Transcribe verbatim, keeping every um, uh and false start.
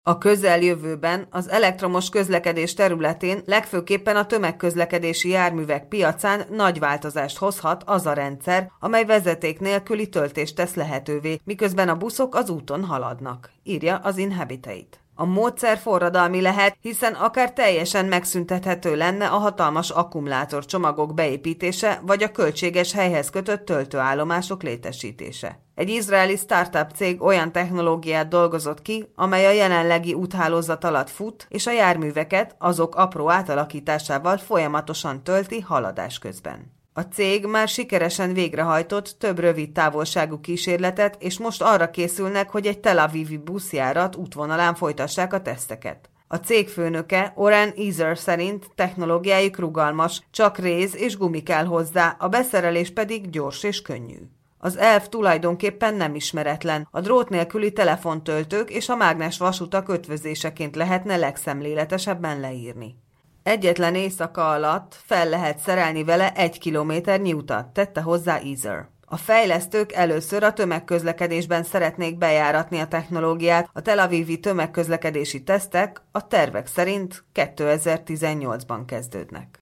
A közeljövőben az elektromos közlekedés területén, legfőképpen a tömegközlekedési járművek piacán nagy változást hozhat az a rendszer, amely vezeték nélküli töltést tesz lehetővé, miközben a buszok az úton haladnak, írja az Inhabitate. A módszer forradalmi lehet, hiszen akár teljesen megszüntethető lenne a hatalmas akkumulátorcsomagok beépítése vagy a költséges helyhez kötött töltőállomások létesítése. Egy izraeli startup cég olyan technológiát dolgozott ki, amely a jelenlegi úthálózat alatt fut, és a járműveket azok apró átalakításával folyamatosan tölti haladás közben. A cég már sikeresen végrehajtott több rövid távolságú kísérletet, és most arra készülnek, hogy egy Tel Avivi buszjárat útvonalán folytassák a teszteket. A cég főnöke, Oren Ezer szerint technológiájuk rugalmas, csak réz és gumi kell hozzá, a beszerelés pedig gyors és könnyű. Az elv tulajdonképpen nem ismeretlen, a drót nélküli telefontöltők és a mágnes vasutak ötvözéseként lehetne legszemléletesebben leírni. Egyetlen éjszaka alatt fel lehet szerelni vele egy kilométernyi utat, tette hozzá Ezer. A fejlesztők először a tömegközlekedésben szeretnék bejáratni a technológiát, a Tel Avivi tömegközlekedési tesztek a tervek szerint kétezer-tizennyolcban kezdődnek.